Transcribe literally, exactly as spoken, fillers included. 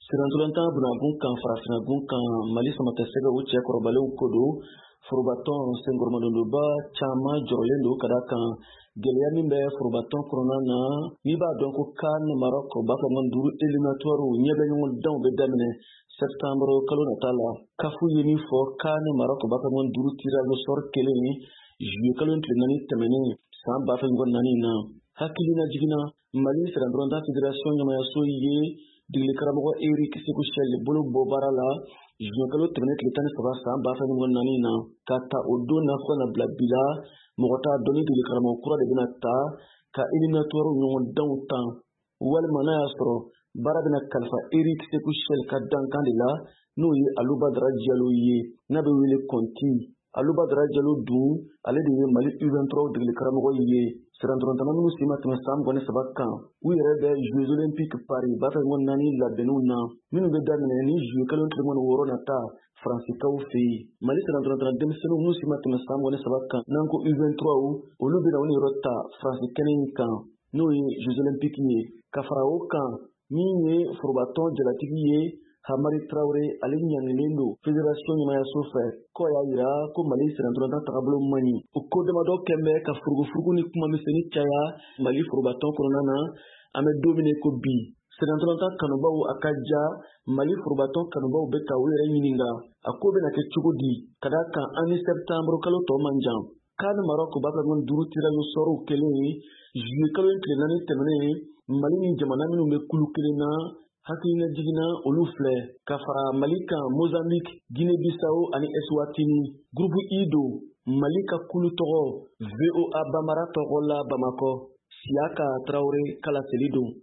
Sirantolanta bunagun kan farafinagun kan Mali sama tɛ se ka u cɛ kɔrɔbalenw ko don forobatɔn senkɔrɔmadondoba caman jɔrɔlen don ka da kan gɛlɛya min bɛ forobatɔn kɔnɔna na n'i b'a dɔn ko CAN Maroc bafangon duuru éliminatoire ɲɛ bɛ ɲɔgɔn danw bɛ daminɛ septembre kalo nata la kafu ye min fɔ CAN Maroc bafangon duuru tirage au sort kelen juillet kalo tile naani tɛmɛnen san ba fila naani na hakilina jiginna Mali Sirantolanta Fédération ɲɛmayaso ye degeli karamɔgɔ Eric Sékou Chel bolo bɔ baara la juin kalo tɛmɛnen tile tan ni saba san ba fila naani na ka ta o don na fɔ na bila bi la mɔgɔ t'a dɔn ni degeli karamɔgɔ kura de bɛna ta ka éliminatoire ɲɔgɔn danw tan walima n'a y'a sɔrɔ baara bɛna kalifa Eric Sékou Chel ka dankan de la n'o ye Alubadara Diallo ye n'a bɛ wele Konti. Alubadara Diallo dun ale de ye Mali U vingt-trois degeli karamɔgɔ ye. Sirantolantana minnu si ma tɛmɛ san mugan ni saba kan u yɛrɛ bɛ Jeux olympiques Paris ba fila naani labɛnniw na minnu bɛ daminɛ ni juillet kalo tile wɔɔrɔ nata Faransikaw fɛ yen. Mali Sirantolantana denmisɛnninw minnu si ma tɛmɛ san mugan ni saba kan n'an ko U vingt-trois olu bɛna u yɔrɔ ta Faransi kɛnɛ in kan n'o ye Jeux olympiques ye. Ka fara o kan min ye forobatɔn jalatigi ye Hamari Traoré ale ɲangilen don Fédération ɲɛmayaso fɛ k'o y'a jira ko Mali Sirantolanta tagabolo man ɲi. O ko damadɔ kɛn bɛ ka furugufurugu ni kuma misɛnnin caya Mali forobatɔn kɔnɔna na an bɛ don min ko bi Sirantolanta kanubaw a ka ja Mali forobatɔn kanubaw bɛ ka u yɛrɛ ɲininka a ko bɛna kɛ cogo di ka da kan an ni septembre kalo tɔ man jan. CAN Maroc bafangon duuru tirage au sort kelen juillet kalo tile naani tɛmɛnen Mali ni jamana minnu bɛ kulu kelen na hakilina jiginna olu filɛ ka fara Mali kan Mozambique, Guinée-Bissau ani Eswatini. Groupe I don Mali ka kulu tɔgɔ V O A Bambara tɔgɔ la Bamakɔ. Siaka Traoré kala seli don.